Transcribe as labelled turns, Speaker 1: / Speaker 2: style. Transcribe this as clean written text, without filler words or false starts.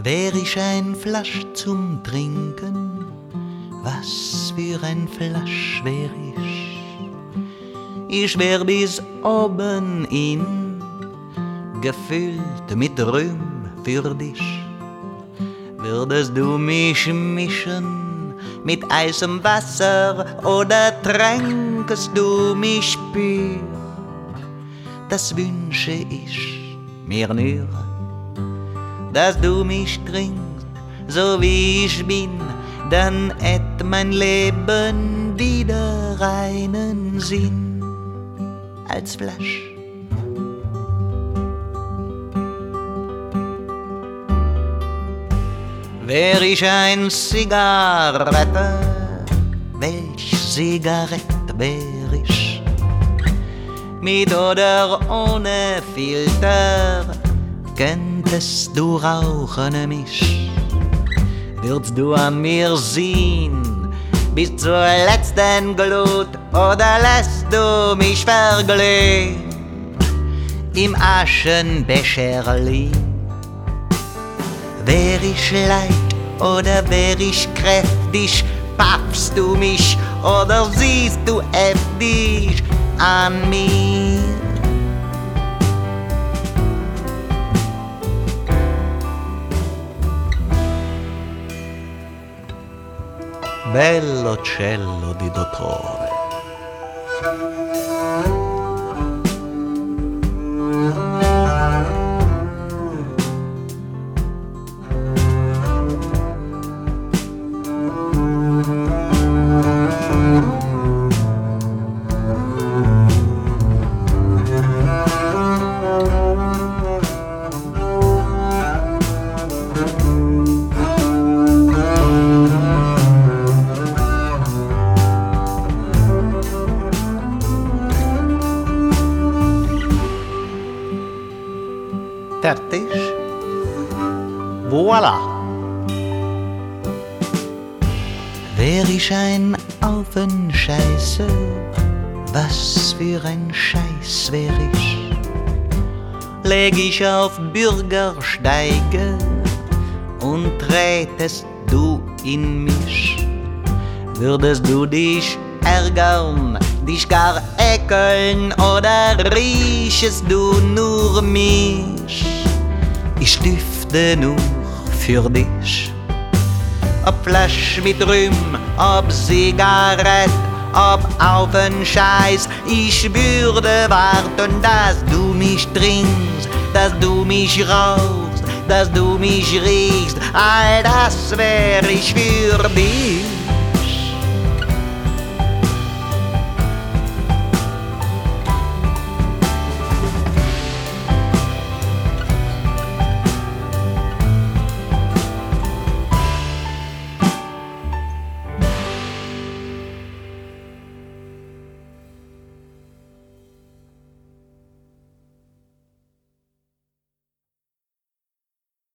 Speaker 1: Wär ich ein Flasch zum Trinken, was für ein Flasch wär ich? Ich wär bis oben in, gefüllt mit Rüm für dich. Würdest du mich mischen mit heißem Wasser oder tränkest du mich pur? Das wünsche ich mir nur, dass du mich trinkst, so wie ich bin, dann hätt mein Leben wieder einen Sinn als Flasch. Wär ich ein Zigarette, welch Zigarette wär ich? Mit oder ohne Filter, könntest du rauchen mich? Würdest du an mir sehen, bis zur letzten Glut, oder lässt du mich verglühen im Aschenbecherli? Wär ich leicht oder wär ich kräftig, paffst du mich oder siehst du heftig an mir? Bello cielo di dottore. Fertig? Voilà! Wär ich ein Aufenscheiße, was für ein Scheiß wär ich? Läg ich auf Bürgersteige und tretest du in mich? Würdest du dich ärgern, dich gar ekeln oder riechest du nur mich? Ich düfte nur für dich. Ob Flasch mit Rüm, ob Zigarett, ob Aufenscheiß, ich würde warten, dass du mich trinkst, dass du mich rauchst, dass du mich riechst, all das wär ich für dich.